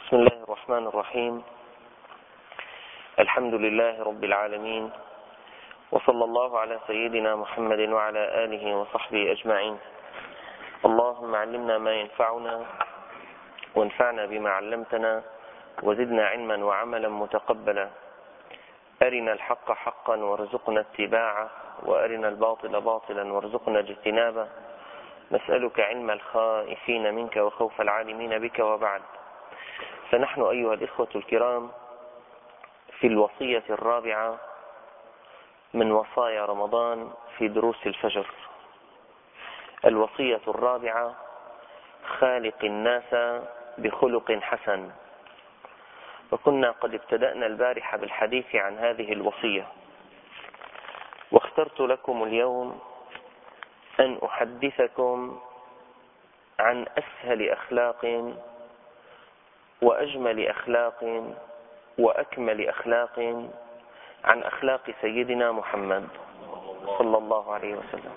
بسم الله الرحمن الرحيم. الحمد لله رب العالمين، وصلى الله على سيدنا محمد وعلى آله وصحبه أجمعين. اللهم علمنا ما ينفعنا وانفعنا بما علمتنا وزدنا علما وعملا متقبلا. أرنا الحق حقا وارزقنا اتباعه، وأرنا الباطل باطلا وارزقنا اجتنابه. نسألك علم الخائفين منك وخوف العالمين بك، وبعد. فنحن أيها الإخوة الكرام في الوصية الرابعة من وصايا رمضان في دروس الفجر. الوصية الرابعة: خالق الناس بخلق حسن. وكنا قد ابتدأنا البارحة بالحديث عن هذه الوصية، واخترت لكم اليوم أن أحدثكم عن أسهل أخلاق وأجمل أخلاق وأكمل أخلاق عن أخلاق سيدنا محمد صلى الله عليه وسلم،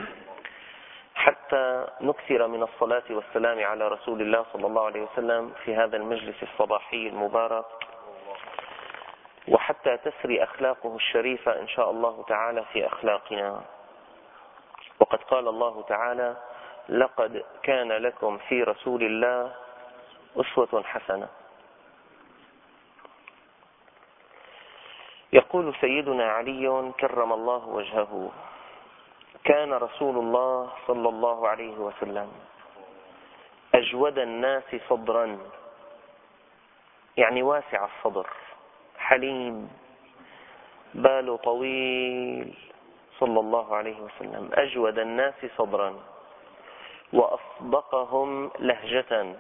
حتى نكثر من الصلاة والسلام على رسول الله صلى الله عليه وسلم في هذا المجلس الصباحي المبارك، وحتى تسري أخلاقه الشريفة إن شاء الله تعالى في أخلاقنا. وقد قال الله تعالى: لقد كان لكم في رسول الله أسوة حسنة. يقول سيدنا علي كرم الله وجهه: كان رسول الله صلى الله عليه وسلم أجود الناس صدرا، يعني واسع الصدر، حليم، باله طويل، صلى الله عليه وسلم أجود الناس صدرا، وأصدقهم لهجة،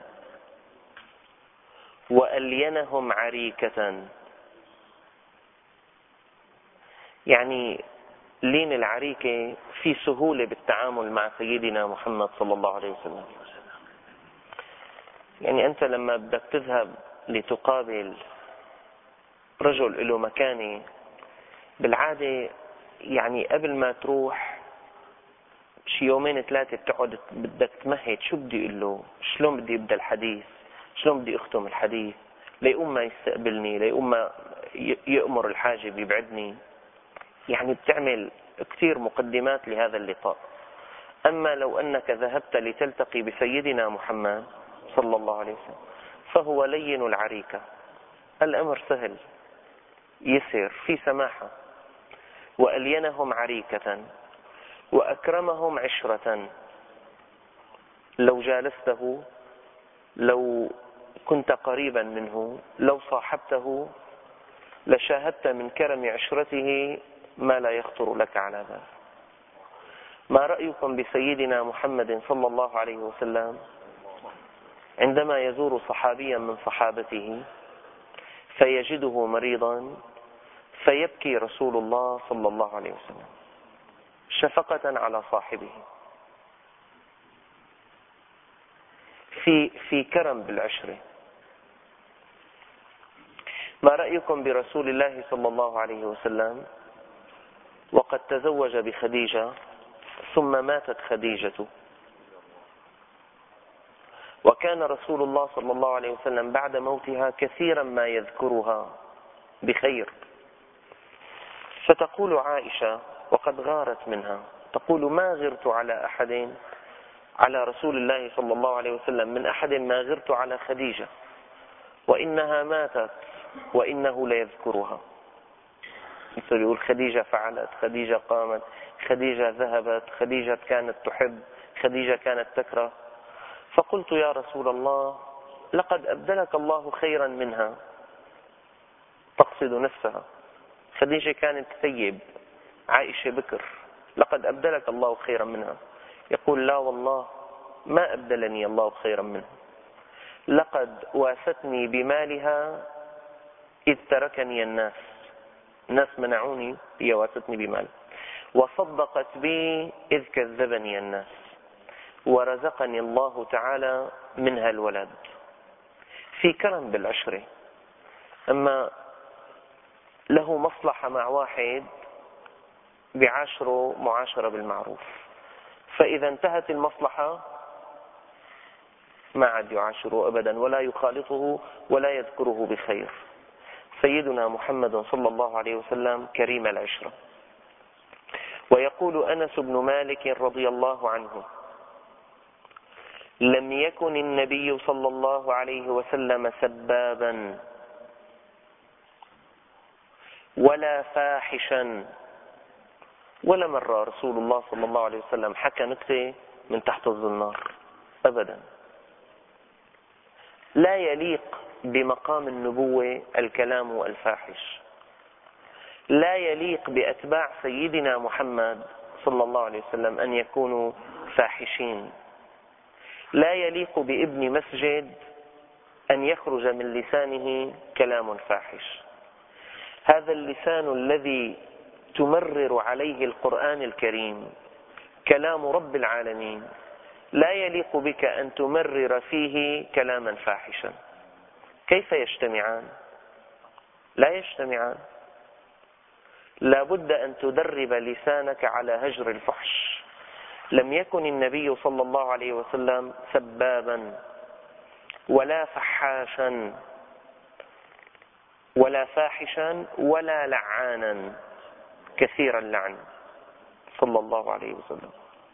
وألينهم عريكة. يعني لين العريكة في سهولة بالتعامل مع سيدنا محمد صلى الله عليه وسلم. يعني أنت لما بدك تذهب لتقابل رجل له مكانة، بالعادة يعني قبل ما تروح شي يومين ثلاثة بتقعد بدك تمهد شو بدي اقول له، شلون بدي ابدا الحديث، شلون بدي اختم الحديث، ليقوم ما يستقبلني، ليقوم ما يأمر الحاجب يبعدني. يعني بتعمل كثير مقدمات لهذا اللقاء. أما لو أنك ذهبت لتلتقي بسيدنا محمد صلى الله عليه وسلم فهو لين العريكة، الأمر سهل يسير في سماحة. وألينهم عريكة، وأكرمهم عشرة. لو جالسته، لو كنت قريبا منه، لو صاحبته، لشاهدت من كرم عشرته ما لا يخطر لك على بال. ما رأيكم بسيدنا محمد صلى الله عليه وسلم عندما يزور صحابيا من صحابته فيجده مريضا فيبكي رسول الله صلى الله عليه وسلم شفقة على صاحبه، في كرم بالعشرة. ما رأيكم برسول الله صلى الله عليه وسلم وقد تزوج بخديجة ثم ماتت خديجة، وكان رسول الله صلى الله عليه وسلم بعد موتها كثيرا ما يذكرها بخير. فتقول عائشة وقد غارت منها، تقول: ما غرت على أحد على رسول الله صلى الله عليه وسلم من أحد ما غرت على خديجة، وإنها ماتت وإنه ليذكرها. مثل يقول: خديجة فعلت، خديجة قامت، خديجة ذهبت، خديجة كانت تحب، خديجة كانت تكره. فقلت: يا رسول الله، لقد أبدلك الله خيرا منها. تقصد نفسها. خديجة كانت ثيب، عائشة بكر، لقد أبدلك الله خيرا منها. يقول: لا والله ما أبدلني الله خيرا منها، لقد واستني بمالها إذ تركني الناس منعوني، هي واستني بمال، وصدقت بي إذ كذبني الناس، ورزقني الله تعالى منها الولد. في كرم بالعشرة. أما له مصلحة مع واحد بعشره معاشرة بالمعروف، فإذا انتهت المصلحة ما عاد يعاشره أبدا ولا يخالطه ولا يذكره بخير. سيدنا محمد صلى الله عليه وسلم كريم العشرة. ويقول أنس بن مالك رضي الله عنه: لم يكن النبي صلى الله عليه وسلم سبابا ولا فاحشا، ولا مرة رسول الله صلى الله عليه وسلم حكى نكتة من تحت الزنار أبدا. لا يليق بمقام النبوة الكلام الفاحش، لا يليق بأتباع سيدنا محمد صلى الله عليه وسلم أن يكونوا فاحشين، لا يليق بابن مسجد أن يخرج من لسانه كلام فاحش. هذا اللسان الذي تمرر عليه القرآن الكريم كلام رب العالمين لا يليق بك أن تمرر فيه كلاما فاحشا. كيف يجتمعان؟ لا يجتمعان. لا بد أن تدرب لسانك على هجر الفحش. لم يكن النبي صلى الله عليه وسلم سبابا ولا فحاشا ولا فاحشا ولا لعانا كثير اللعن صلى الله عليه وسلم.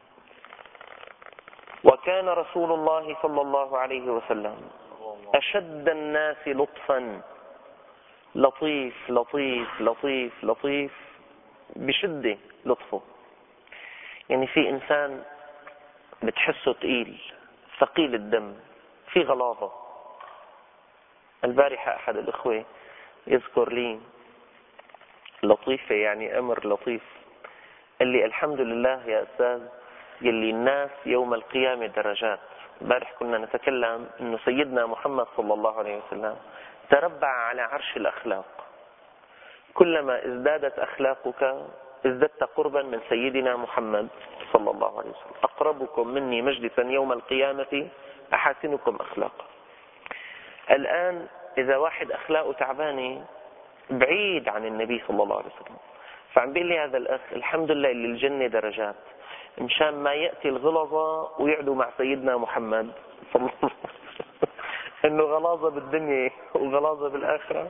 وكان رسول الله صلى الله عليه وسلم أشد الناس لطفا، لطيف لطيف لطيف لطيف بشدة لطفه. يعني في إنسان بتحسه تقيل ثقيل الدم، في غلاظة. البارحة أحد الإخوة يذكر لي لطيفة، يعني أمر لطيف، قال لي: الحمد لله يا أستاذ، يلي الناس يوم القيامة درجات. بارح كنا نتكلم أنه سيدنا محمد صلى الله عليه وسلم تربع على عرش الأخلاق. كلما ازدادت أخلاقك ازددت قربا من سيدنا محمد صلى الله عليه وسلم. أقربكم مني مجلسا يوم القيامة أحاسنكم أخلاقا. الآن إذا واحد أخلاقه تعبانة بعيد عن النبي صلى الله عليه وسلم، فعم بيقول لي هذا الأخ: الحمد لله اللي الجنة درجات، مشان ما يأتي الغلظة ويعدوا مع سيدنا محمد صلى الله عليه وسلم. إنه غلاظة بالدنيا وغلاظة بالآخرة.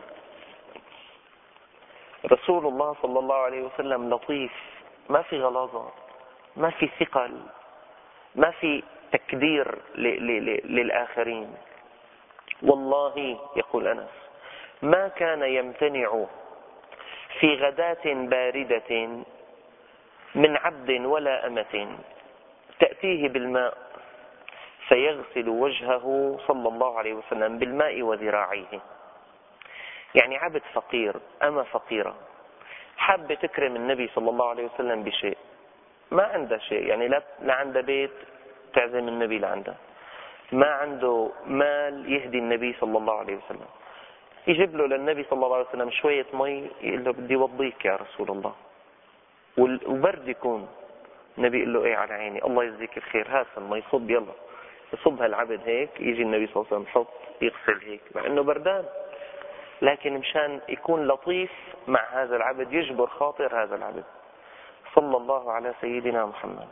رسول الله صلى الله عليه وسلم لطيف، ما في غلاظة، ما في ثقل، ما في تكدير للآخرين. والله يقول أنس: ما كان يمتنع في غداة باردة من عبد ولا أمة تأتيه بالماء فيغسل وجهه صلى الله عليه وسلم بالماء وذراعيه. يعني عبد فقير، أمة فقيرة، حابة تكرم النبي صلى الله عليه وسلم بشيء، ما عنده شيء، يعني لا عنده بيت تعزم النبي لعنده، ما عنده مال يهدي النبي صلى الله عليه وسلم، يجيب له للنبي صلى الله عليه وسلم شوية مي، يقول له: بدي وضيك يا رسول الله، وبرد يكون. النبي يقول له: ايه على عيني، الله يجزيك الخير، هات المي صب، يلا. يصبها العبد هيك، يجي النبي صلى الله عليه وسلم يحط يغسل هيك مع انه بردان، لكن مشان يكون لطيف مع هذا العبد، يجبر خاطر هذا العبد. صلى الله على سيدنا محمد.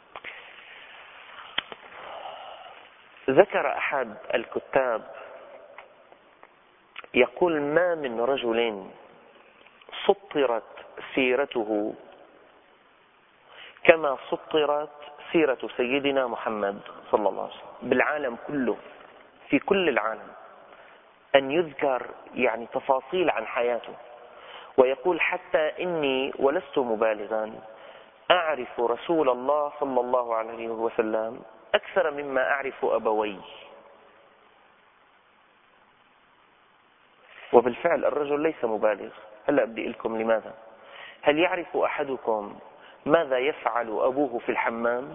ذكر أحد الكتاب يقول: ما من رجل سطرت سيرته كما سطرت سيرة سيدنا محمد صلى الله عليه وسلم بالعالم كله، في كل العالم، أن يذكر يعني تفاصيل عن حياته. ويقول: حتى إني ولست مبالغا أعرف رسول الله صلى الله عليه وسلم أكثر مما أعرف أبوي. وبالفعل الرجل ليس مبالغ. هلأ بدي أقول لكم لماذا. هل يعرف أحدكم ماذا يفعل أبوه في الحمام؟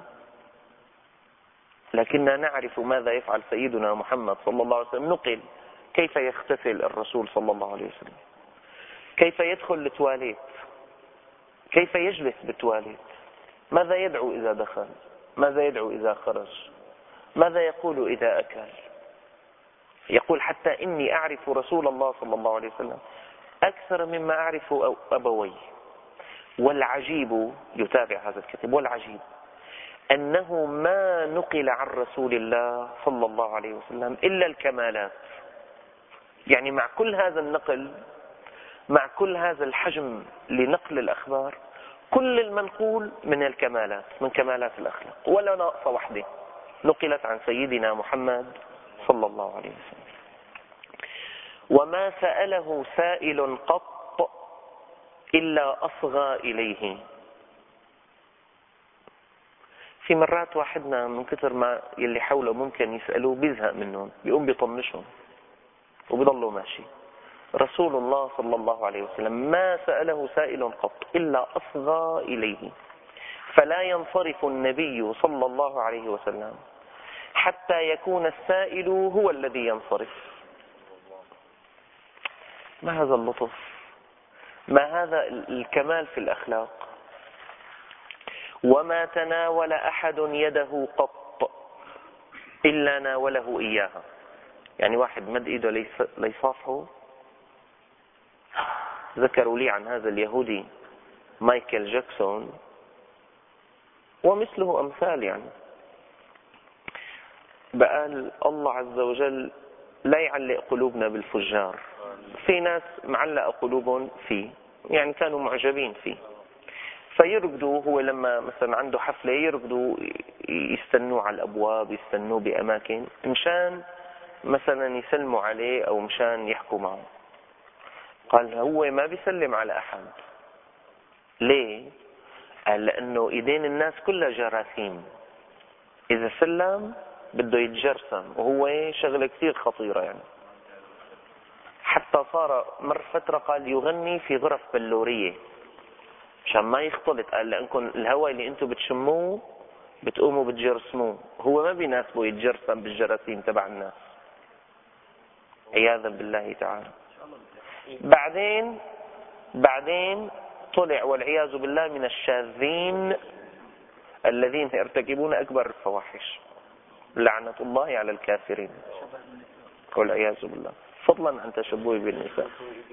لكننا نعرف ماذا يفعل سيدنا محمد صلى الله عليه وسلم. نقل كيف يغتسل الرسول صلى الله عليه وسلم، كيف يدخل التواليت، كيف يجلس بالتواليت، ماذا يدعو إذا دخل، ماذا يدعو إذا خرج، ماذا يقول إذا أكل. يقول: حتى إني أعرف رسول الله صلى الله عليه وسلم أكثر مما أعرف أبوي. والعجيب، يتابع هذا الكتاب، والعجيب أنه ما نقل عن رسول الله صلى الله عليه وسلم إلا الكمالات. يعني مع كل هذا النقل، مع كل هذا الحجم لنقل الأخبار، كل المنقول من الكمالات، من كمالات الأخلاق، ولا ناقصة واحدة نقلت عن سيدنا محمد صلى الله عليه وسلم. وما سأله سائل قط إلا أصغى إليه. في مرات واحدنا من كتر ما يلي حوله ممكن يسألوه بيزهق منهم، بيقوم بيطنشهم وبيضلوا ماشي. رسول الله صلى الله عليه وسلم ما سأله سائل قط إلا أصغى إليه، فلا ينصرف النبي صلى الله عليه وسلم حتى يكون السائل هو الذي ينصرف. ما هذا اللطف، ما هذا الكمال في الأخلاق. وما تناول أحد يده قط إلا ناوله إياها. يعني واحد مد إيده ليصافحه. ذكروا لي عن هذا اليهودي مايكل جاكسون ومثله أمثال، يعني بقال الله عز وجل لا يعلق قلوبنا بالفجار. في ناس معلق قلوبهم فيه، يعني كانوا معجبين فيه، فيرقدوا. هو لما مثلا عنده حفلة يرقدوا يستنوا على الأبواب، يستنوا بأماكن مشان مثلا يسلموا عليه أو مشان يحكوا معه. قال هو ما بيسلم على أحد. ليه؟ قال لأنه إيدين الناس كلها جراثيم، إذا سلم بده يتجرثم، وهو شغلة كثير خطيرة. يعني حتى صار مر فترة قال يغني في غرف بلورية عشان ما يختلط. قال لأنكم الهواء اللي انتم بتشموه بتقوموا بتجرثموه، هو ما بيناسبه يتجرثم بالجراثيم تبع الناس، عياذا بالله تعالى. بعدين طلع والعياذ بالله من الشاذين الذين يرتكبون أكبر الفواحش، لعنة الله على الكافرين والعياذ بالله، فضلا عن تشبهه بالنساء.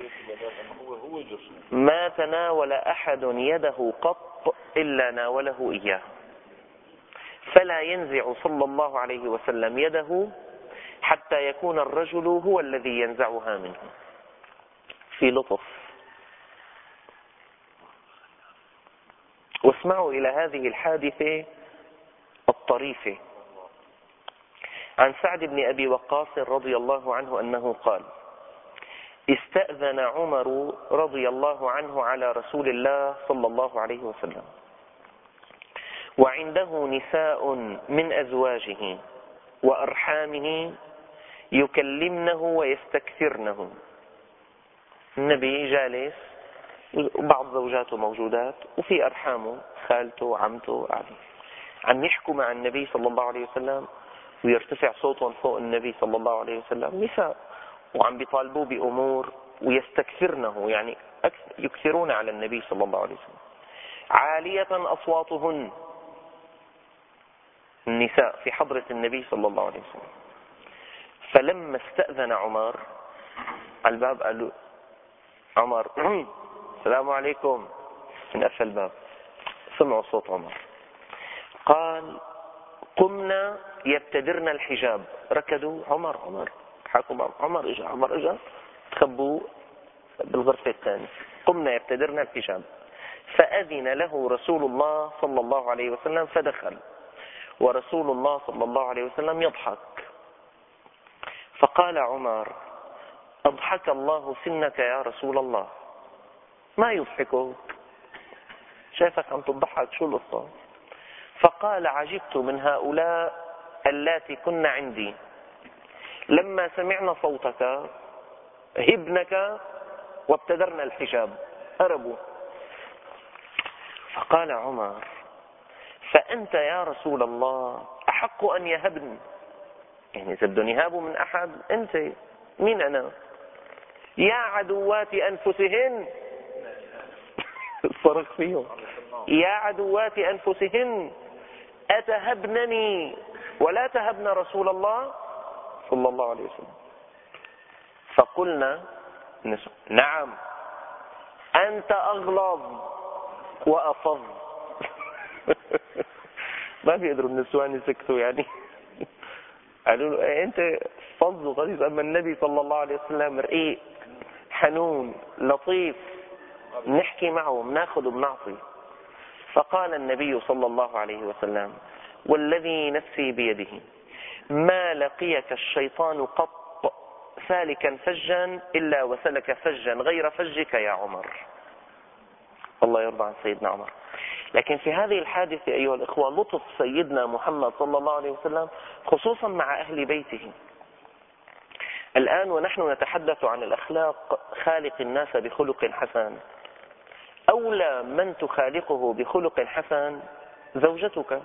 ما تناول أحد يده قط إلا ناوله إياه، فلا ينزع صلى الله عليه وسلم يده حتى يكون الرجل هو الذي ينزعها منه. في لطف. واسمعوا إلى هذه الحادثة الطريفة. عن سعد بن أبي وقاص رضي الله عنه أنه قال: استأذن عمر رضي الله عنه على رسول الله صلى الله عليه وسلم، وعنده نساء من أزواجه وأرحامه يكلمنه ويستكثرنه. النبي جالس وبعض زوجاته موجودات وفي أرحامه خالته وعمته قاعدين عم يحكوا مع النبي صلى الله عليه وسلم، ويرتفع صوتهم فوق النبي صلى الله عليه وسلم، نساء، وعم بيطالبوه بأمور ويستكثرنه، يعني يكثرون على النبي صلى الله عليه وسلم. عالية أصواتهن، النساء في حضرة النبي صلى الله عليه وسلم. فلما استأذن عمر على الباب قال له عمر: السلام عليكم. انقفل الباب، سمعوا صوت عمر. قال: قمنا يبتدرن الحجاب. ركضوا: عمر حكوا عمر اجا تخبوا بالغرفة الثانية. قمنا يبتدرن الحجاب، فأذن له رسول الله صلى الله عليه وسلم فدخل، ورسول الله صلى الله عليه وسلم يضحك. فقال عمر: أضحك الله سنك يا رسول الله. ما يضحكك؟ شايفك عم تضحك، شو القصة؟ فقال: عجبت من هؤلاء اللاتي كن عندي، لما سمعنا صوتك هبنك وابتدرنا الحجاب، هربوا. فقال عمر: فأنت يا رسول الله أحق أن يهبن، يعني إذا بدهم يهابوا من أحد أنت، مين أنا؟ يا عدوات أنفسهن، صرخ فيهم: يا عدوات أنفسهن أتهبنني ولا تهبن رسول الله صلى الله عليه وسلم؟ فقلنا: نعم، أنت أغلظ وأفظ. ما بيقدروا النسوان يسكتوا يعني. قالوا له إيه انت فظ وغليظ، اما النبي صلى الله عليه وسلم رقيق حنون لطيف، نحكي معه بناخذ وبنعطي. فقال النبي صلى الله عليه وسلم: والذي نفسي بيده ما لقيك الشيطان قط سالكا فجا إلا وسلك فجا غير فجك يا عمر. الله يرضى عن سيدنا عمر. لكن في هذه الحادثة أيها الإخوة لطف سيدنا محمد صلى الله عليه وسلم خصوصا مع أهل بيته. الآن ونحن نتحدث عن الأخلاق، خالق الناس بخلق حسن. أولى من تخالقه بخلق حسن زوجتك،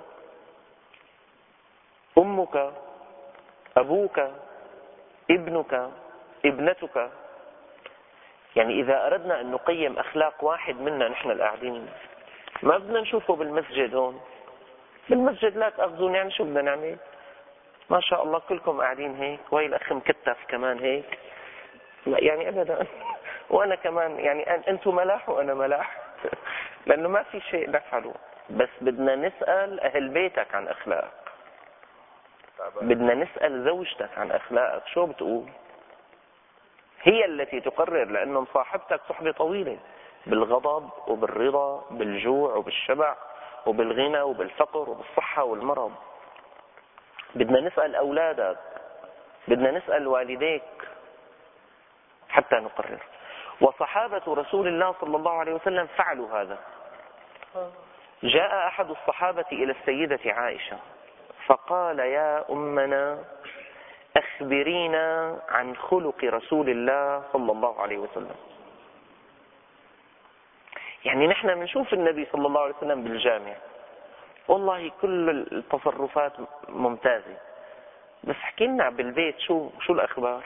أمك، أبوك، ابنك، ابنتك. يعني إذا أردنا أن نقيم أخلاق واحد منا نحن القاعدين، ما بدنا نشوفه بالمسجد هون. بالمسجد لا تأخذون، يعني شو بدنا نعمل؟ ما شاء الله كلكم قاعدين هيك، وهي الأخ مكتف كمان هيك، لا يعني أبدا. وأنا كمان يعني أنتم ملاح وأنا ملاح. لأنه ما في شيء نفعله. بس بدنا نسأل أهل بيتك عن أخلاق، بدنا نسأل زوجتك عن أخلاقك شو بتقول. هي التي تقرر، لأنه مصاحبتك صحبة طويلة، بالغضب وبالرضا، بالجوع وبالشبع وبالغنى وبالفقر وبالصحة والمرض. بدنا نسأل أولادك، بدنا نسأل والديك حتى نقرر. وصحابة رسول الله صلى الله عليه وسلم فعلوا هذا. جاء أحد الصحابة إلى السيدة عائشة فقال: يا أمنا أخبرينا عن خلق رسول الله صلى الله عليه وسلم. يعني نحن بنشوف النبي صلى الله عليه وسلم بالجامع، والله كل التصرفات ممتازة، بس احكي لنا بالبيت شو الأخبار.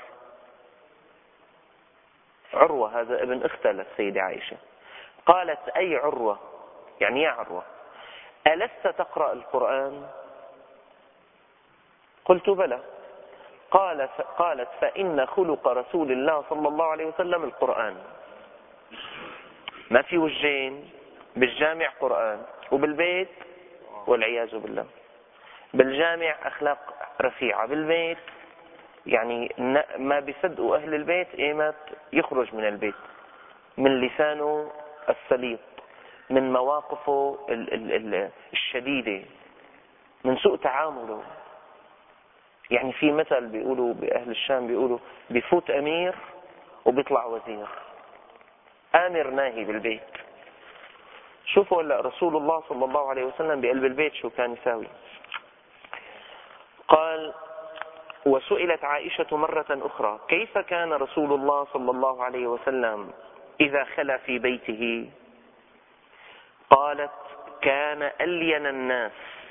عروة هذا ابن أختها للسيدة عائشة قالت: أي عروة؟ يعني يا عروة ألست تقرأ القرآن؟ قلت: بلى. قالت: فإن خلق رسول الله صلى الله عليه وسلم القرآن. ما في وجين، بالجامع قرآن وبالبيت والعياذ بالله. بالجامع أخلاق رفيعة، بالبيت يعني ما بيصدقوا أهل البيت إيمت يخرج من البيت، من لسانه السليط، من مواقفه الشديدة، من سوء تعامله. يعني في مثل بيقولوا بأهل الشام، بيقولوا بيفوت أمير وبيطلع وزير. آمر ناهي بالبيت. شوفوا هلا رسول الله صلى الله عليه وسلم بقلب البيت شو كان يساوي. قال: وسئلت عائشة مرة أخرى: كيف كان رسول الله صلى الله عليه وسلم إذا خلا في بيته؟ قالت: كان ألين الناس،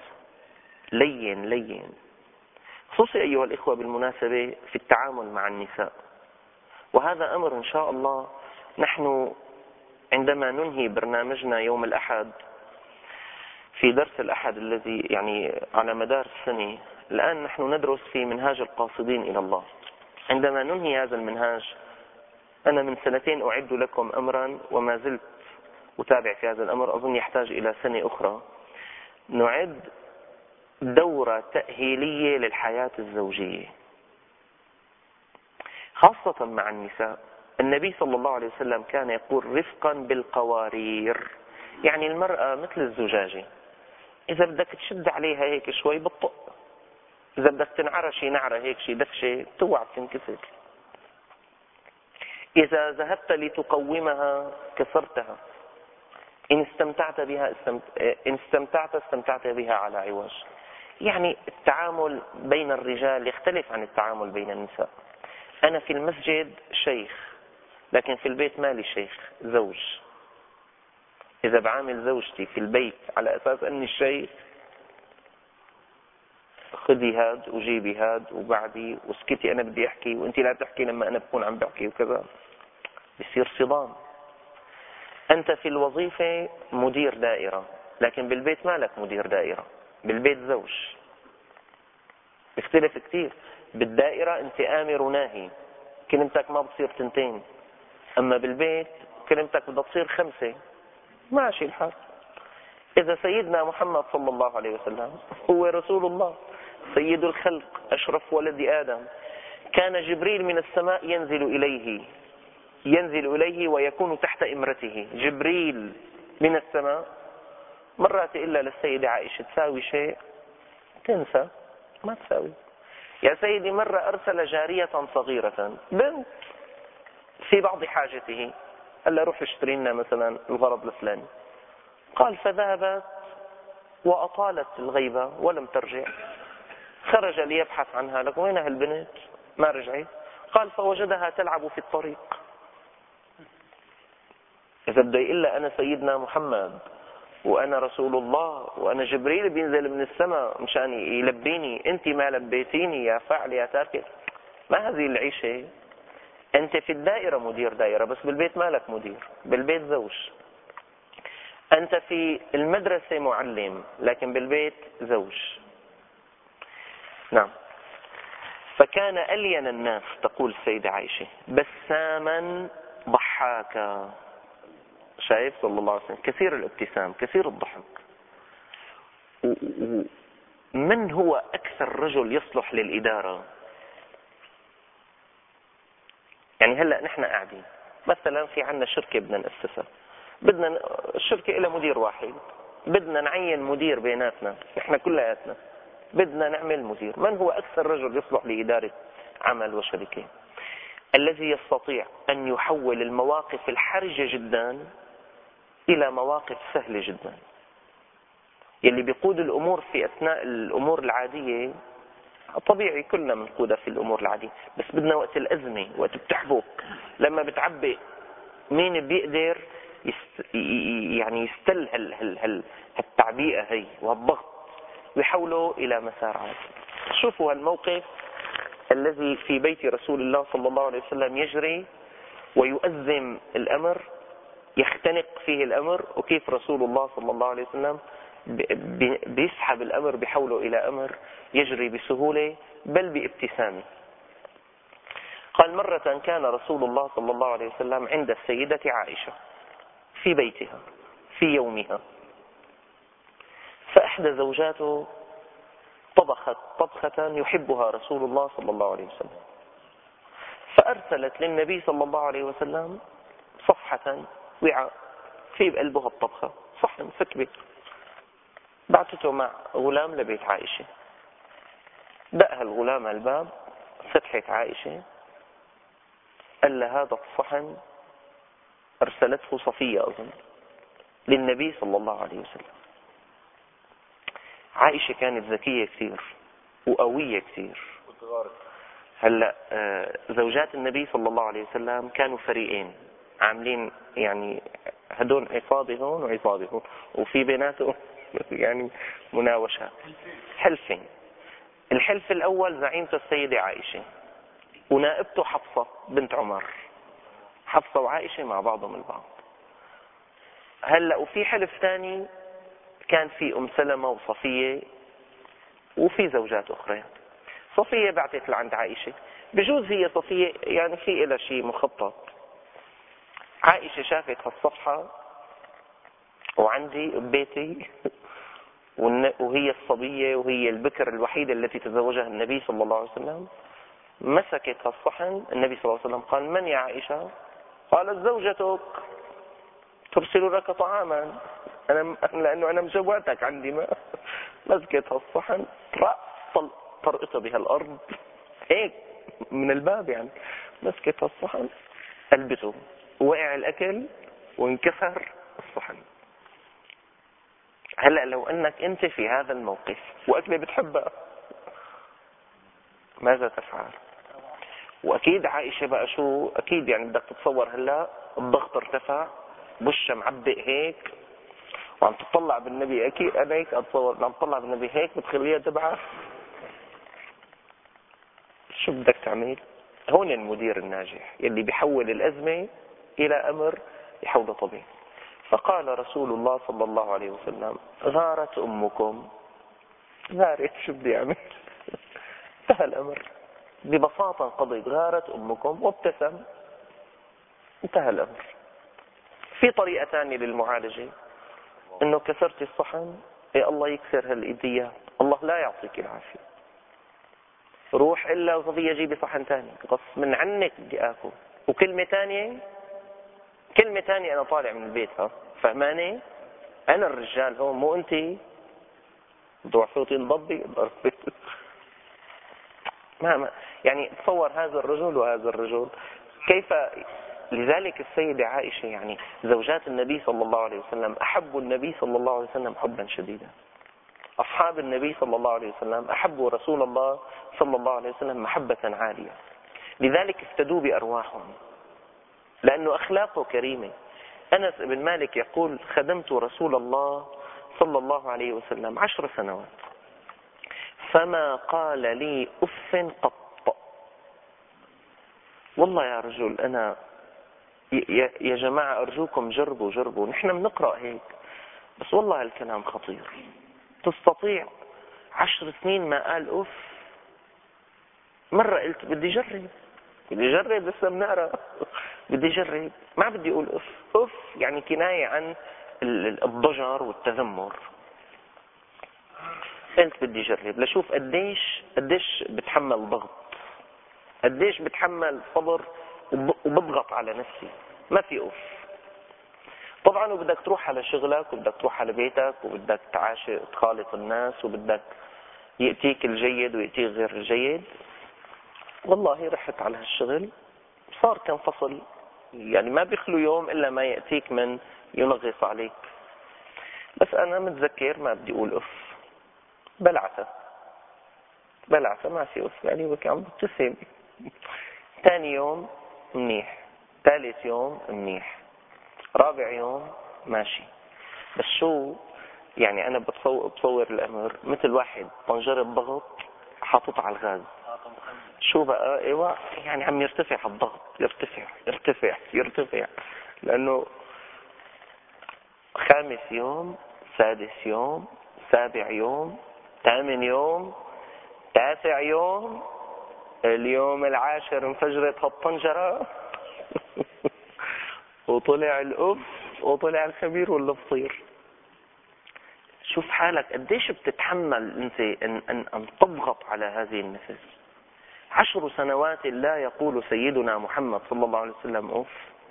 لين. خصوصي أيها الإخوة بالمناسبة في التعامل مع النساء، وهذا أمر إن شاء الله نحن عندما ننهي برنامجنا يوم الأحد في درس الأحد الذي يعني على مدار السنة، الآن نحن ندرس في منهاج القاصدين إلى الله. عندما ننهي هذا المنهاج، أنا من سنتين أعد لكم أمرا وما زلت أتابع في هذا الأمر، أظن يحتاج إلى سنة أخرى. نعد دورة تأهيلية للحياة الزوجية خاصة مع النساء. النبي صلى الله عليه وسلم كان يقول: رفقا بالقوارير. يعني المرأة مثل الزجاجة، إذا بدك تشد عليها هيك شوي بتطق، إذا بدك تنعرشي نعرة هيك شي دفشة توعد تنكسر، إذا ذهبت لتقومها كسرتها، إن استمتعت بها على عوج. يعني التعامل بين الرجال يختلف عن التعامل بين النساء. أنا في المسجد شيخ، لكن في البيت مالي شيخ، زوج. إذا بعامل زوجتي في البيت على أساس أني الشيخ، خذي هاد وجيبي هاد وبعدي واسكتي أنا بدي أحكي وأنت لا تحكي لما أنا بكون عم بحكي وكذا، بيصير صدام. أنت في الوظيفة مدير دائرة، لكن بالبيت مالك مدير دائرة، بالبيت زوج. بيختلف كثير. بالدائرة أنت آمر وناهي، كلمتك ما بتصير 2، أما بالبيت كلمتك بدها تصير 5. ماشي الحال. إذا سيدنا محمد صلى الله عليه وسلم هو رسول الله سيد الخلق أشرف ولد آدم، كان جبريل من السماء ينزل إليه ويكون تحت إمرته. جبريل من السماء مرات إلا للسيدة عائشة تساوي شيء تنسى ما تساوي. يا سيدي مرة أرسل جارية صغيرة بنت في بعض حاجته، قال لها روح اشتري لنا مثلا الغرض الفلاني، قال فذهبت وأطالت الغيبة ولم ترجع. خرج ليبحث عنها، لك وين هالبنت ما رجعت؟ قال فوجدها تلعب في الطريق. إذا بده يقول أنا سيدنا محمد وأنا رسول الله وأنا جبريل بينزل من السماء مشان يلبيني، أنت ما لبيتيني يا فاعل يا تارك، ما هذه العيشة. أنت في الدائرة مدير دائرة، بس بالبيت مالك مدير، بالبيت زوج. أنت في المدرسة معلم، لكن بالبيت زوج. نعم. فكان ألين الناس، تقول السيدة عائشة، بساما ضحاكا. شايف صلى الله عليه وسلم كثير الابتسام كثير الضحك. من هو أكثر رجل يصلح للإدارة؟ يعني هلأ نحن قاعدين مثلا في عنا شركة بدنا نأسسها، بدنا الشركة إلى مدير واحد، بدنا نعين مدير بيناتنا نحن كلياتنا، بدنا نعمل مدير. من هو أكثر رجل يصلح لإدارة عمل وشركة؟ الذي يستطيع أن يحول المواقف الحرجة جدا إلى مواقف سهلة جدا. يلي بيقود الأمور في أثناء الأمور العادية طبيعي كلنا بنقودها في الأمور العادية، بس بدنا وقت الأزمة، وقت بتحبك، لما بتعبي مين بيقدر يعني يستل هالتعبئة هي وهالضغط ويحوله إلى مسارات. شوفوا هالموقف الذي في بيت رسول الله صلى الله عليه وسلم يجري ويؤزم الأمر، يختنق فيه الأمر، وكيف رسول الله صلى الله عليه وسلم بيسحب الأمر بحوله إلى أمر يجري بسهولة بل بابتسامة. قال مرة كان رسول الله صلى الله عليه وسلم عند السيدة عائشة في بيتها في يومها، فإحدى زوجاته طبخت طبخة يحبها رسول الله صلى الله عليه وسلم، فأرسلت للنبي صلى الله عليه وسلم صفحة وعاء في بقلبها الطبخة، صحن سكبة، بعثته مع غلام لبيت عائشة. دقها الغلام على الباب، فتحت عائشة، قال لها هذا الصحن أرسلته صفية أظن للنبي صلى الله عليه وسلم. عائشة كانت ذكية كثير وقوية كثير. هلأ زوجات النبي صلى الله عليه وسلم كانوا فريقين عاملين، يعني هدول عصابة هون وعصابة هون، وفي بيناتهم يعني مناوشة حلفين. الحلف الأول زعيمته السيدة عائشة ونائبته حفصة بنت عمر، حفصة وعائشة مع بعضهم البعض. هلأ وفي حلف ثاني كان في أم سلمة وصفية وفي زوجات أخرى. صفية بعتت لعند عائشة، بجوز هي صفية يعني في إلى شيء مخطط. عائشة شافت هالصفحة وعندي ببيتي وهي الصبية وهي البكر الوحيدة التي تزوجها النبي صلى الله عليه وسلم، مسكت هالصحن. النبي صلى الله عليه وسلم قال من يا عائشة؟ قالت زوجتك ترسل لك طعاما، لأنه أنا مجواتك عندي ما. مسكت هالصحن طرقتها بها الأرض هيك من الباب، يعني مسكت هالصحن قلبته، وقع الأكل وانكسر الصحن. هلأ لو أنك أنت في هذا الموقف وأكلة بتحبها ماذا تفعل؟ وأكيد عائشة بقى شو أكيد يعني بدك تتصور هلأ الضغط ارتفع، وشها معبق هيك وعم تطلع بالنبي. أكيد أنا هيك أتصور عم تطلع بالنبي هيك بتخليها تبعث. شو بدك تعمل؟ هون المدير الناجح يلي بيحول الأزمة إلى أمر يحوله طبيعي. فقال رسول الله صلى الله عليه وسلم غارت أمكم. غارت شو بدي أعمل؟ انتهى الأمر ببساطة، قضيت غارت أمكم وابتسم، انتهى الأمر. في طريقة ثانية للمعالجة، انه كسرتي الصحن، يا الله يكسر هالايديات، الله لا يعطيك العافية. روح الا وصفية جيبي صحن ثاني، غص من عنك بدي اكل. وكلمة ثانية، كلمة ثانية انا طالع من البيت، فهماني؟ انا الرجال هون مو انتي. ضوع صوتي انضبي ما يعني تصور هذا الرجل وهذا الرجل كيف. لذلك السيدة عائشة يعني زوجات النبي صلى الله عليه وسلم أحبوا النبي صلى الله عليه وسلم حبا شديدا. أصحاب النبي صلى الله عليه وسلم أحبوا رسول الله صلى الله عليه وسلم محبة عالية، لذلك افتدوا بأرواحهم لأنه أخلاقه كريمة. أنس بن مالك يقول خدمت رسول الله صلى الله عليه وسلم 10 سنوات فما قال لي أف قط. والله يا رجل أنا يا جماعة أرجوكم جربوا نحن بنقرأ هيك، بس والله الكلام خطير. تستطيع 10 سنين ما قال أف. مرة قلت بدي أجرب لسه بنقرأ بدي أجرب، ما بدي أقول أف يعني كناية عن الضجر والتذمر. قلت بدي أجرب لشوف قديش بتحمل ضغط، قديش بتحمل صبر وبضغط على نفسي. ما في أوف. طبعا وبدك تروح على شغلك وبدك تروح على بيتك وبدك تخالط الناس وبدك يأتيك الجيد ويأتيك غير الجيد. والله رحت على هالشغل صار كان فصل، يعني ما بيخلو يوم إلا ما يأتيك من ينغص عليك. بس أنا متذكر ما بدي أقول أوف، بلعثة ما في أوف، يعني وكي عم بتسم. ثاني يوم منيح، ثالث يوم منيح، رابع يوم ماشي. بس شو يعني أنا بتصور الأمر مثل واحد طنجرة ضغط حاطط على الغاز. شو بقى ايوه يعني عم يرتفع الضغط، يرتفع لأنه 5 يوم، 6 يوم، 7 يوم، 8 يوم، 9 يوم، اليوم 10 انفجرت هالطنجرة وطلع الأف وطلع الخبير والفطير. شوف حالك قديش بتتحمل انت ان تضغط على هذه النفس. 10 سنوات لا يقول سيدنا محمد صلى الله عليه وسلم أف.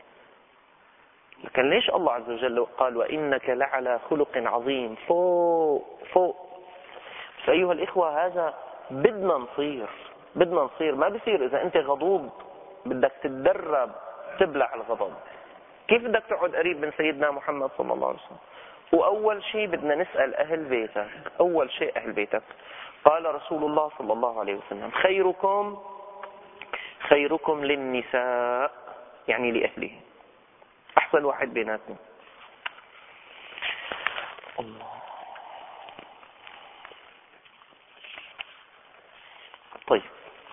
لكن ليش الله عز وجل قال وإنك لعلى خلق عظيم؟ فوق. فأيها الإخوة هذا بدنا نصير. ما بصير إذا أنت غضوب بدك تتدرب تبلع الغضب. كيف بدك تقعد قريب من سيدنا محمد صلى الله عليه وسلم؟ وأول شيء بدنا نسأل أهل بيتك. أول شيء أهل بيتك. قال رسول الله صلى الله عليه وسلم خيركم للنساء، يعني لأهله، أحسن واحد بيناتنا. الله. طيب،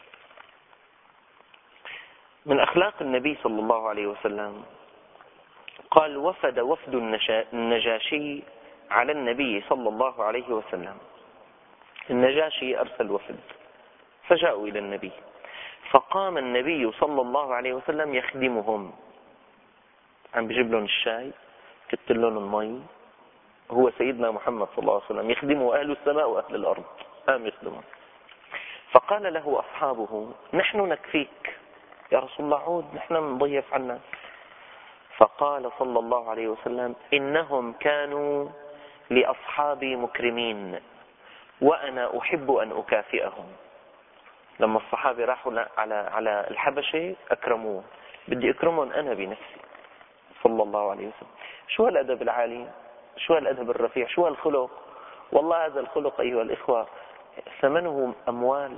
من أخلاق النبي صلى الله عليه وسلم قال وفد النجاشي على النبي صلى الله عليه وسلم. النجاشي أرسل وفد فجاءوا إلى النبي، فقام النبي صلى الله عليه وسلم يخدمهم، عم بيجيب لهم الشاي، كتل لهم المي. هو سيدنا محمد صلى الله عليه وسلم يخدمه أهل السماء وأهل الأرض، قام يخدمهم. فقال له أصحابه نحن نكفيك يا رسول الله، عود نحن نضيف عنك. فقال صلى الله عليه وسلم إنهم كانوا لأصحابي مكرمين وأنا أحب أن أكافئهم. لما الصحابة راحوا على الحبشة أكرموه، بدي أكرمهم أنا بنفسي صلى الله عليه وسلم. شو هالأدب العالي، شو هالأدب الرفيع، شو هالخلق. والله هذا الخلق أيها الإخوة ثمنه أموال.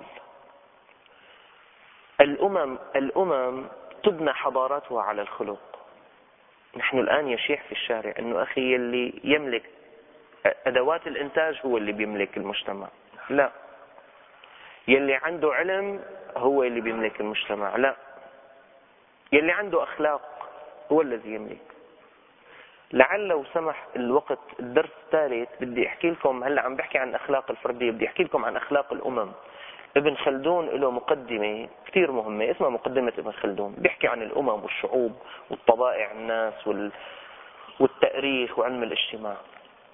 الأمم تبنى حضاراتها على الخلق. نحن الآن يشيع في الشارع أنه أخي اللي يملك أدوات الإنتاج هو اللي بيملك المجتمع. لا، يلي عنده علم هو اللي بيملك المجتمع. لا، يلي عنده أخلاق هو الذي يملك. لعل لو سمح الوقت الدرس الثالث بدي أحكي لكم، هلأ عم بحكي عن أخلاق الفردية، بدي أحكي لكم عن أخلاق الأمم. ابن خلدون له مقدمة كثير مهمة اسمها مقدمة ابن خلدون، بيحكي عن الأمم والشعوب والطبائع الناس والتاريخ وعلم الاجتماع.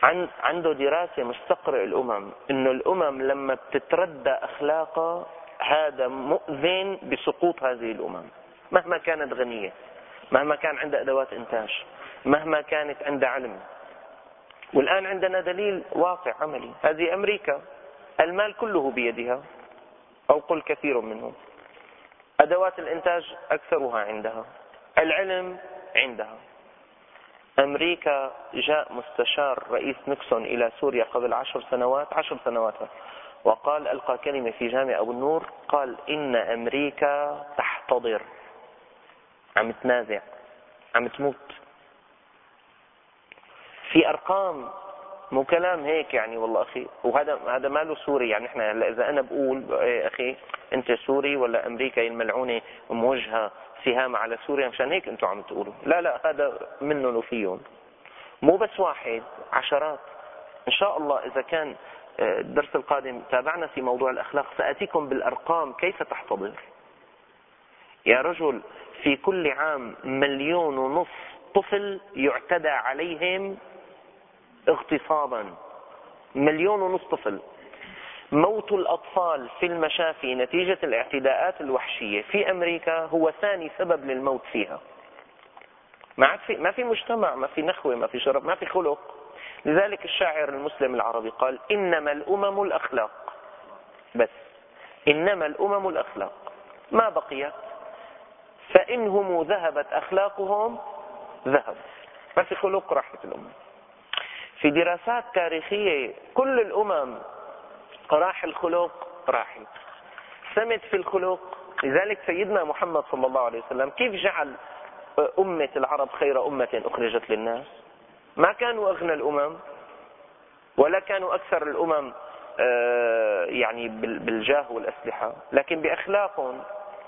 عنده دراسة مستقرئ الأمم إنه الأمم لما بتتردى أخلاقها هذا مؤذن بسقوط هذه الأمم، مهما كانت غنية، مهما كان عندها أدوات إنتاج، مهما كانت عندها علم. والآن عندنا دليل واقع عملي، هذه أمريكا المال كله بيدها أو قل كثير منه، أدوات الإنتاج أكثرها عندها، العلم عندها. أمريكا جاء مستشار رئيس نيكسون إلى سوريا قبل 10 سنوات وقال، ألقى كلمة في جامع أبو النور، قال إن أمريكا تحتضر، عم تنازع، عم تموت. في أرقام، مو كلام هيك يعني والله أخي. وهذا ماله سوري يعني. إحنا إذا أنا بقول أخي أنت سوري ولا أمريكا الملعونة موجهة سهام على سوريا مشان هيك أنتوا عم تقولوا، لا هذا منهم وفيهم، مو بس واحد، عشرات. إن شاء الله إذا كان الدرس القادم تابعنا في موضوع الأخلاق سأتيكم بالأرقام كيف تحتضر. يا رجل في كل عام 1.5 مليون طفل يعتدى عليهم اغتصابا، 1.5 مليون طفل. موت الأطفال في المشافي نتيجة الاعتداءات الوحشية في أمريكا هو ثاني سبب للموت فيها. ما في مجتمع، ما في نخوة، ما في شرف، ما في خلق. لذلك الشاعر المسلم العربي قال إنما الأمم الأخلاق، بس إنما الأمم الأخلاق ما بقيت، فإنهم ذهبت أخلاقهم ذهب، ما في خلق راحت الأمم. في دراسات تاريخية كل الأمم راح الخلق، راحت سمت في الخلق. لذلك سيدنا محمد صلى الله عليه وسلم كيف جعل أمة العرب خير أمة أخرجت للناس؟ ما كانوا أغنى الأمم ولا كانوا أكثر الأمم يعني بالجاه والأسلحة، لكن بأخلاقهم.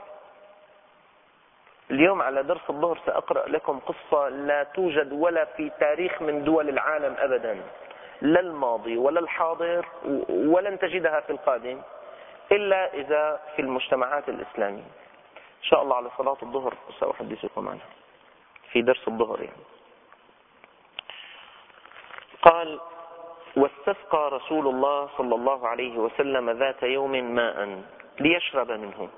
اليوم على درس الظهر سأقرأ لكم قصة لا توجد ولا في تاريخ من دول العالم أبدا، لا الماضي ولا الحاضر ولن تجدها في القادم إلا إذا في المجتمعات الإسلامية. إن شاء الله على صلاة الظهر سأحدثكم عنها في درس الظهر يعني. قال: واستسقى رسول الله صلى الله عليه وسلم ذات يوم ماء ليشرب منه،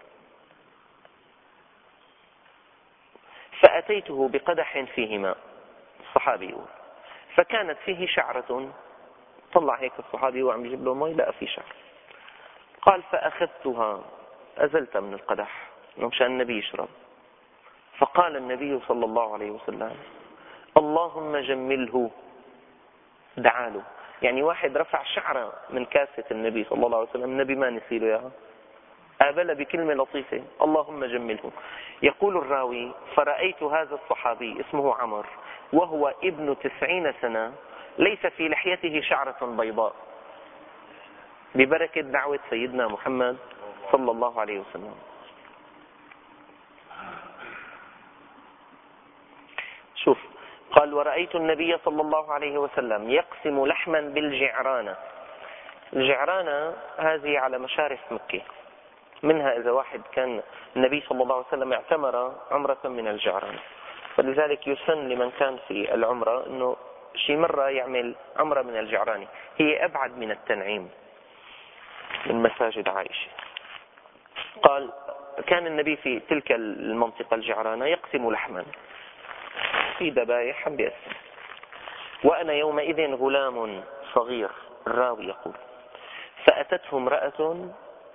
فأتيته بقدح فيه ماء. الصحابي يقول فكانت فيه شعرة. طلع هيك الصحابي وعم يجيب له مي، لقى فيه شعر. قال فأخذتها، أزلت من القدح مشان النبي يشرب. فقال النبي صلى الله عليه وسلم: اللهم جمله. دعاله، يعني واحد رفع شعرة من كاسة النبي صلى الله عليه وسلم، النبي ما نسي له اياها، قابل بكلمة لطيفة: اللهم جمله. يقول الراوي: فرأيت هذا الصحابي اسمه عمر وهو ابن 90 سنة ليس في لحيته شعرة بيضاء، ببركة دعوة سيدنا محمد صلى الله عليه وسلم. شوف، قال: ورأيت النبي صلى الله عليه وسلم يقسم لحما بالجعرانة. الجعرانة هذه على مشارف مكة، منها إذا واحد كان النبي صلى الله عليه وسلم اعتمر عمرة من الجعرانة، فلذلك يسن لمن كان في العمرة أنه شي مرة يعمل عمرة من الجعرانة. هي أبعد من التنعيم من مساجد عائشة. قال: كان النبي في تلك المنطقة الجعرانة يقسم لحما في ذبائح بأسهم، وأنا يومئذ غلام صغير. الراوي يقول: فأتته امرأة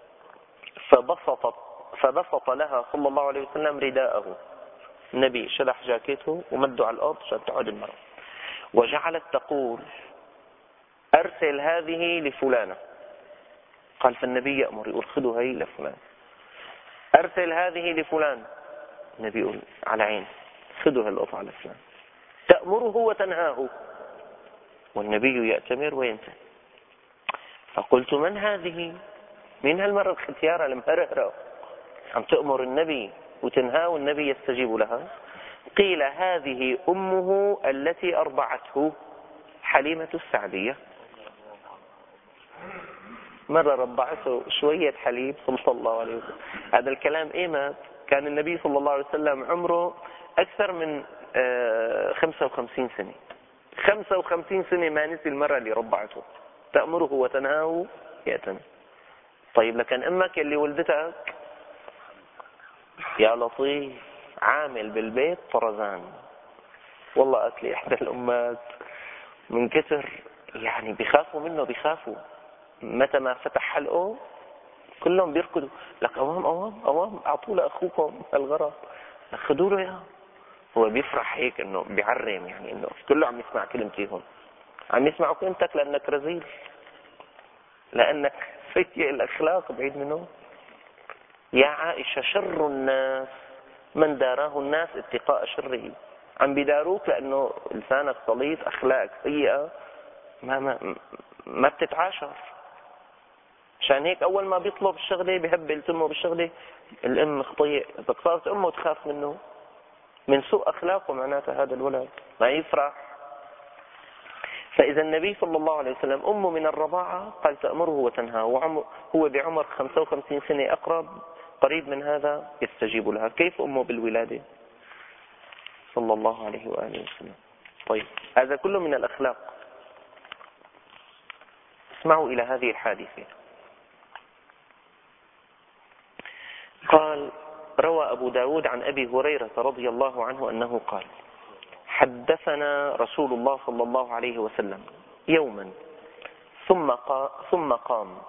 فبسط لها صلى الله عليه وسلم رداءه. النبي شلح جاكيته ومده على الأرض عشان تقعد المرأة، وجعلت تقول: أرسل هذه لفلانة. قال: فالنبي يأمر يقول: خذوا هي لفلان. أرسل هذه لفلان. النبي يقول: على عين، خذوا هالقطعة لفلان. تأمره وتنهاه، والنبي يأتمر وينتهي. فقلت: من هذه؟ من هالمرة الختيارة المهرهرة عم تأمر النبي وتنهاه والنبي يستجيب لها؟ قيل: هذه أمه التي أرضعته، حليمة السعدية. مرة رضعته شوية حليب صلى الله عليه وسلم. هذا الكلام إيمت كان النبي صلى الله عليه وسلم عمره أكثر من 55 سنة، 55 سنة ما نسي المرة اللي رضعته. تأمره وتنهاه يأتمر. طيب لكن أمك اللي ولدتك يا لطيف عامل بالبيت طرزان. والله أكلي إحدى الأمات من كثر يعني بيخافوا منه، بيخافوا متى ما فتح حلقه كلهم بيركضوا لك أوام أوام أوام أعطوا لأخوكم الغرض، خذوا له إياه. هو بيفرح هيك إنه بيعرم، يعني إنه كله عم يسمع كلمتيهم، عم يسمعوا كلمتك لأنك رزيل، لأنك سيء الأخلاق بعيد منه. يا عائشة شر الناس من داراه الناس اتقاء شره. عم بيداروك لأنه لسانك سليط، أخلاقك سيئة، ما بتتعاشر. عشان هيك أول ما بيطلب الشغلة بيهبل تمه بالشغلة. الأم خطيئة، إذا صارت أمه تخاف منه من سوء أخلاقه، معناته هذا الولد ما يفرح. فإذا النبي صلى الله عليه وسلم أمه من الرضاعة قال تأمره وتنهاه، هو بعمر 55 سنة قريب من هذا يستجيب لها. كيف أمه بالولادة صلى الله عليه وآله وسلم؟ طيب هذا كله من الأخلاق. اسمعوا إلى هذه الحادثة. قال روى أبو داود عن أبي هريرة رضي الله عنه أنه قال حدثنا رسول الله صلى الله عليه وسلم يوما ثم قام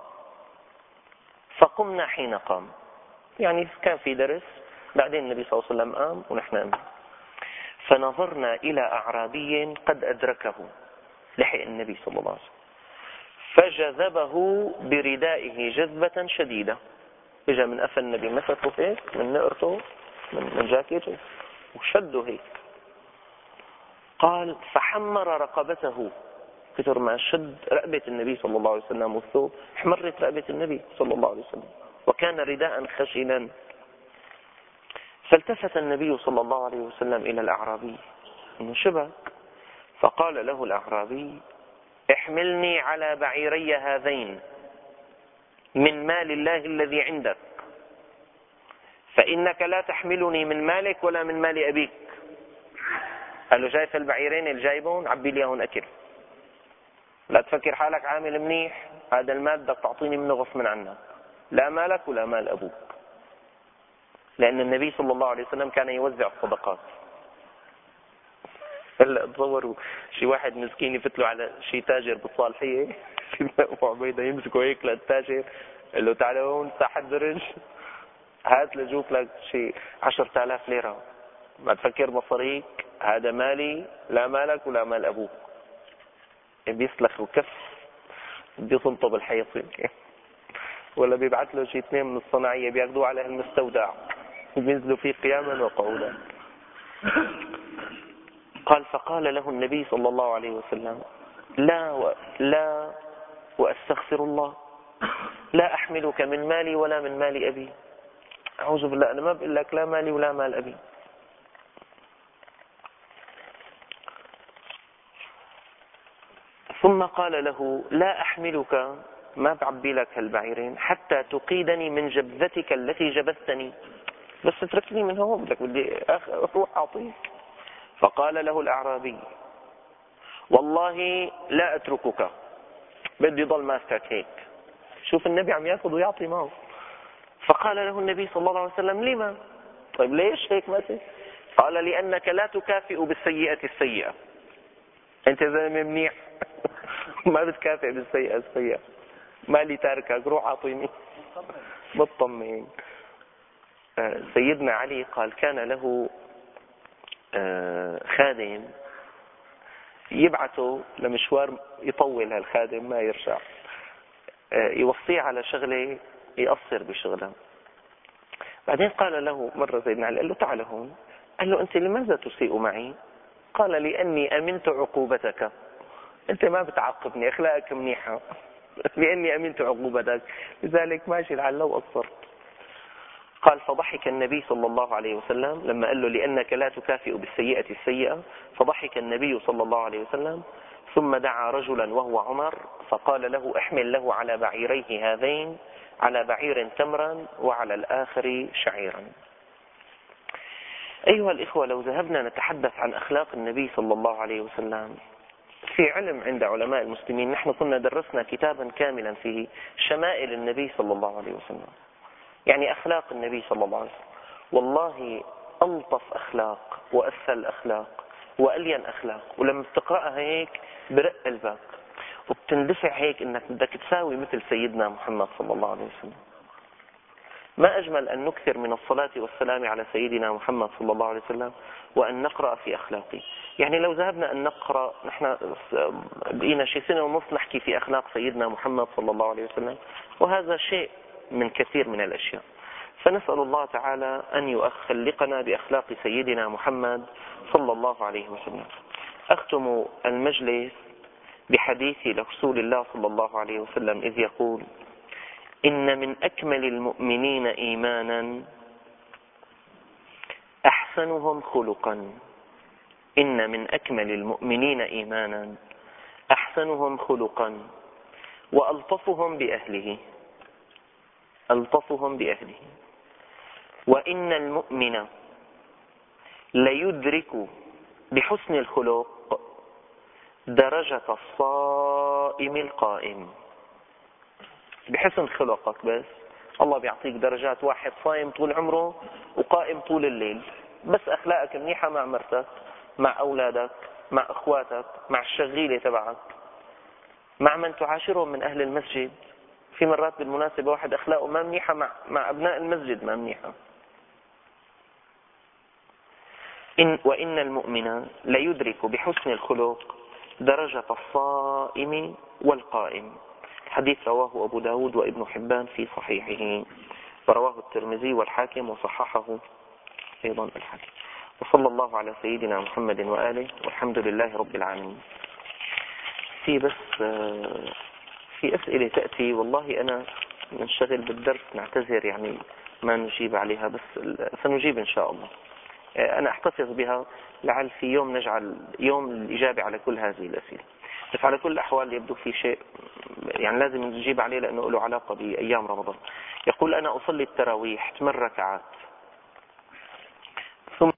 فقمنا حين قام. يعني كان في درس، بعدين النبي صلى الله عليه وسلم قام ونحن قمنا. فنظرنا إلى أعرابي قد أدركه، لحق النبي صلى الله عليه وسلم، فجذبه بردائه جذبة شديدة. اجى من قفا النبي، مسكه هيك من نقرته من جاكيته وشده هيك. قال فحمر رقبته، كثر ما شد رقبة النبي صلى الله عليه وسلم والثوب احمرت رقبة النبي صلى الله عليه وسلم، وكان رداء خشنا. فالتفت النبي صلى الله عليه وسلم إلى الأعرابي إنه شبك، فقال له الأعرابي احملني على بعيري هذين من مال الله الذي عندك، فإنك لا تحملني من مالك ولا من مال أبيك. قال له شايف البعيرين اللي جايبون، عبي لي هون أكل، لا تفكر حالك عامل منيح، هذا المال بدك تعطيني منه غصبا عنك، لا مالك ولا مال أبوك. لأن النبي صلى الله عليه وسلم كان يوزع الصدقات. هلا تصوروا شي واحد مسكين يفتلوا على شي تاجر بالصالحية، سيدنا أبو عبيدة يمسكوا هيك للتاجر، قال له تعال هون تحت درج، هات لجوك لك شي 10,000 ليرة، ما تفكر مصاريك، هذا مالي لا مالك ولا مال أبوك. بيسلخ وكف بيصنطوا بالحيط، ولا بيبعث له شي 2 من الصناعية بياخدوه على المستودع وبينزلوا فيه قياما وقعودا. قال فقال له النبي صلى الله عليه وسلم لا وأستغفر الله، لا أحملك من مالي ولا من مال أبي. أعوذ بالله، أنا ما بقول لك لا مالي ولا مال أبي. ثم قال له لا أحملك، ما بعبي لك هالبعيرين حتى تقيدني من جبذتك التي جبثتني، بس اتركني من هون، بدي أروح أعطيك. فقال له الأعرابي والله لا أتركك، بدي ضل ماسكك هيك. شوف النبي عم ياخذ ويعطي معه. فقال له النبي صلى الله عليه وسلم لما؟ طيب ليش هيك ماسك؟ قال لأنك لا تكافئ بالسيئة السيئة، أنت زلمة منيح ما بتكافئ بالسيئة السيئة، مالي تاركك، روح أعطيني مطمئن. سيدنا علي قال كان له خادم يبعثه لمشوار يطول، هالخادم ما يرجع، يوصيه على شغله يقصر بشغله. بعدين قال له مرة سيدنا علي، قال له تعال هون، قال له أنت لماذا تسيء معي؟ قال لأني أمنت عقوبتك، أنت ما بتعاقبني، أخلاقك منيحة، لأني أمنت عقوبتك لذلك ماشي لعله وقصرت. قال فضحك النبي صلى الله عليه وسلم لما قال له لأنك لا تكافئ بالسيئة السيئة، فضحك النبي صلى الله عليه وسلم، ثم دعا رجلا وهو عمر فقال له احمل له على بعيريه هذين، على بعير تمرا وعلى الآخر شعيرا. أيها الإخوة، لو ذهبنا نتحدث عن أخلاق النبي صلى الله عليه وسلم في علم عند علماء المسلمين، نحن كنا درسنا كتابا كاملا فيه شمائل النبي صلى الله عليه وسلم، يعني أخلاق النبي صلى الله عليه وسلم. والله ألطف أخلاق وأسهل أخلاق وألين أخلاق، ولما بتقرأها هيك برق قلبك وبتندفع هيك إنك بدك تساوي مثل سيدنا محمد صلى الله عليه وسلم. ما أجمل أن نكثر من الصلاة والسلام على سيدنا محمد صلى الله عليه وسلم وأن نقرأ في أخلاقه. يعني لو ذهبنا أن نقرأ، نحن بقينا شي سنة ونص نحكي في أخلاق سيدنا محمد صلى الله عليه وسلم، وهذا شيء من كثير من الأشياء. فنسأل الله تعالى أن يخلقنا بأخلاق سيدنا محمد صلى الله عليه وسلم. أختم المجلس بحديث لرسول الله صلى الله عليه وسلم إذ يقول: إن من أكمل المؤمنين إيمانا أحسنهم خلقا. إن من أكمل المؤمنين إيمانا أحسنهم خلقا وألطفهم بأهله. ألطفهم بأهله. وإن المؤمن ليدرك بحسن الخلق درجة الصائم القائم. بحسن خلقك بس الله بيعطيك درجات. واحد صايم طول عمره وقائم طول الليل، بس أخلاقك منيحة مع مرتك، مع أولادك، مع أخواتك، مع الشغيلة تبعك، مع من تعاشرهم من أهل المسجد. في مرات بالمناسبة واحد أخلاقه ما منيحة مع أبناء المسجد ما منيحة. وإن المؤمن ليدرك بحسن الخلق درجة الصائم والقائم. الحديث رواه أبو داود وابن حبان في صحيحه، ورواه الترمذي والحاكم وصححه أيضا الحاكم. وصلى الله على سيدنا محمد وآله، والحمد لله رب العالمين. في أسئلة تأتي، والله أنا ننشغل بالدرس نعتذر يعني ما نجيب عليها، بس سنجيب إن شاء الله. أنا أحتفظ بها لعل في يوم نجعل يوم الإجابة على كل هذه الأسئلة. بس على كل الأحوال يبدو في شيء يعني لازم نجيب عليه لأنه له علاقة بأيام رمضان. يقول: أنا أصلي التراويح 8 ركعات